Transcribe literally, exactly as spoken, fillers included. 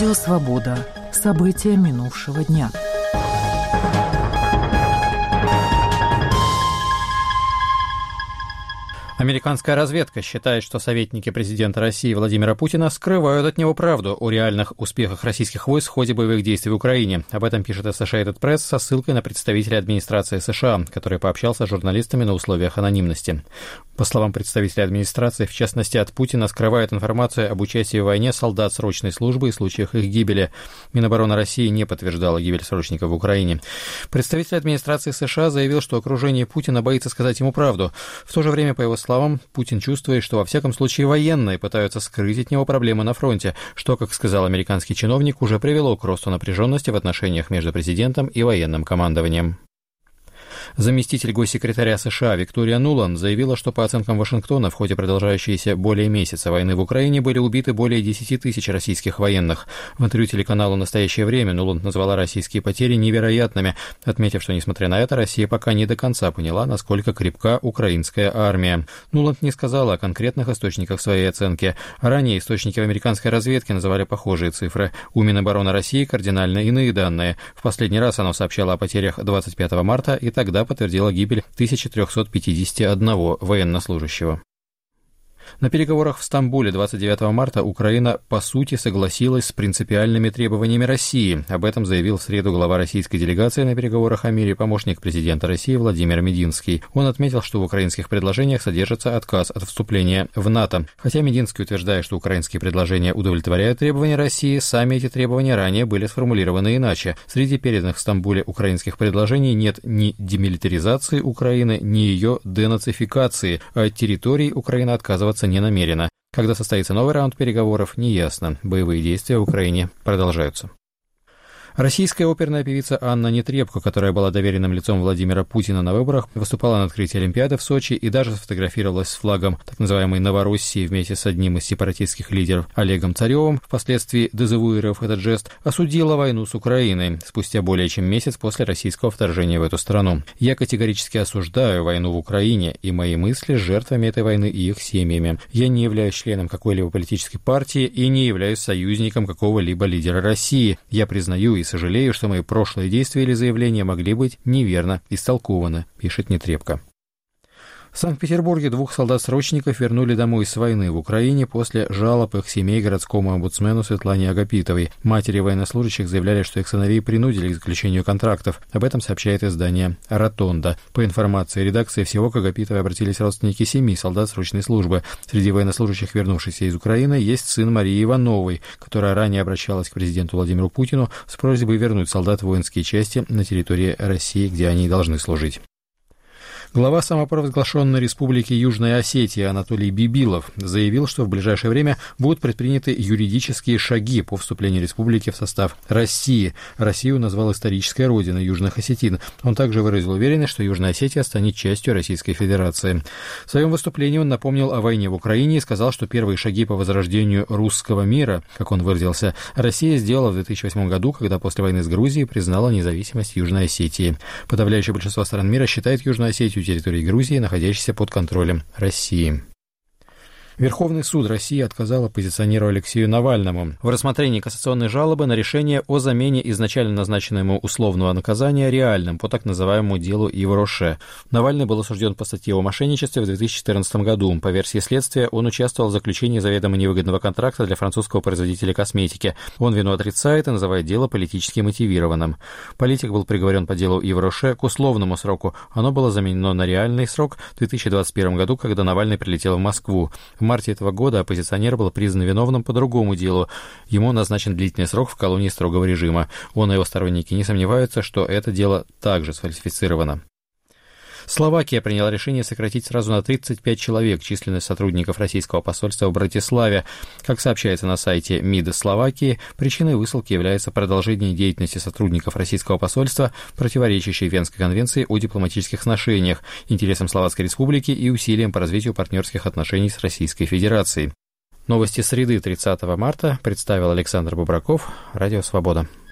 Радио «Свобода». События минувшего дня. Американская разведка считает, что советники президента России Владимира Путина скрывают от него правду о реальных успехах российских войск в ходе боевых действий в Украине. Об этом пишет Associated Press со ссылкой на представителя администрации США, который пообщался с журналистами на условиях анонимности. По словам представителя администрации, в частности от Путина, скрывает информацию об участии в войне солдат срочной службы и случаях их гибели. Минобороны России не подтверждала гибель срочников в Украине. Представитель администрации США заявил, что окружение Путина боится сказать ему правду. В то же время, по его словам, Путин чувствует, что во всяком случае военные пытаются скрыть от него проблемы на фронте, что, как сказал американский чиновник, уже привело к росту напряженности в отношениях между президентом и военным командованием. Заместитель госсекретаря США Виктория Нуланд заявила, что по оценкам Вашингтона в ходе продолжающейся более месяца войны в Украине были убиты более десяти тысяч российских военных. В интервью телеканалу «Настоящее время» Нуланд назвала российские потери невероятными, отметив, что, несмотря на это, Россия пока не до конца поняла, насколько крепка украинская армия. Нуланд не сказала о конкретных источниках своей оценки. Ранее источники американской разведки называли похожие цифры. У Минобороны России кардинально иные данные. В последний раз оно сообщало о потерях двадцать пятого марта, и тогда подтвердила гибель тысяча триста пятьдесят один военнослужащего. На переговорах в Стамбуле двадцать девятого марта Украина, по сути, согласилась с принципиальными требованиями России. Об этом заявил в среду глава российской делегации на переговорах о мире помощник президента России Владимир Мединский. Он отметил, что в украинских предложениях содержится отказ от вступления в НАТО. Хотя Мединский утверждает, что украинские предложения удовлетворяют требования России, сами эти требования ранее были сформулированы иначе. Среди переданных в Стамбуле украинских предложений нет ни демилитаризации Украины, ни ее денацификации, а от территорий Украина отказывается не намерена. Когда состоится новый раунд переговоров, неясно. Боевые действия в Украине продолжаются. Российская оперная певица Анна Нетребко, которая была доверенным лицом Владимира Путина на выборах, выступала на открытии Олимпиады в Сочи и даже сфотографировалась с флагом так называемой Новороссии вместе с одним из сепаратистских лидеров Олегом Царевым, впоследствии дезавуировав этот жест, осудила войну с Украиной спустя более чем месяц после российского вторжения в эту страну. «Я категорически осуждаю войну в Украине, и мои мысли с жертвами этой войны и их семьями. Я не являюсь членом какой-либо политической партии и не являюсь союзником какого-либо лидера России. Я признаю и сожалею, что мои прошлые действия или заявления могли быть неверно истолкованы», пишет Нетребко. В Санкт-Петербурге двух солдат-срочников вернули домой с войны в Украине после жалоб их семей городскому омбудсмену Светлане Агапитовой. Матери военнослужащих заявляли, что их сыновей принудили к заключению контрактов. Об этом сообщает издание «Ротонда». По информации редакции, всего к Агапитовой обратились родственники семи солдат срочной службы. Среди военнослужащих, вернувшихся из Украины, есть сын Марии Ивановой, которая ранее обращалась к президенту Владимиру Путину с просьбой вернуть солдат в воинские части на территории России, где они должны служить. Глава самопровозглашенной республики Южная Осетия Анатолий Бибилов заявил, что в ближайшее время будут предприняты юридические шаги по вступлению республики в состав России. Россию назвал исторической родиной южных осетин. Он также выразил уверенность, что Южная Осетия станет частью Российской Федерации. В своем выступлении он напомнил о войне в Украине и сказал, что первые шаги по возрождению русского мира, как он выразился, Россия сделала в две тысячи восьмом году, когда после войны с Грузией признала независимость Южной Осетии. Подавляющее большинство стран мира считает Южную Осетию территории Грузии, находящейся под контролем России. Верховный суд России отказал оппозиционеру Алексею Навальному в рассмотрении кассационной жалобы на решение о замене изначально назначенного условного наказания реальным по так называемому делу Ивроше. Навальный был осужден по статье о мошенничестве в две тысячи четырнадцатом году. По версии следствия, он участвовал в заключении заведомо невыгодного контракта для французского производителя косметики. Он вину отрицает и называет дело политически мотивированным. Политик был приговорен по делу Ивроше к условному сроку. Оно было заменено на реальный срок в две тысячи двадцать первом году, когда Навальный прилетел в Москву. В марте этого года оппозиционер был признан виновным по другому делу. Ему назначен длительный срок в колонии строгого режима. Он и его сторонники не сомневаются, что это дело также сфальсифицировано. Словакия приняла решение сократить сразу на тридцать пять человек численность сотрудников российского посольства в Братиславе. Как сообщается на сайте МИД Словакии, причиной высылки является продолжение деятельности сотрудников российского посольства, противоречащей Венской конвенции о дипломатических сношениях, интересам Словацкой Республики и усилиям по развитию партнерских отношений с Российской Федерацией. Новости среды тридцатого марта представил Александр Бубраков, Радио «Свобода».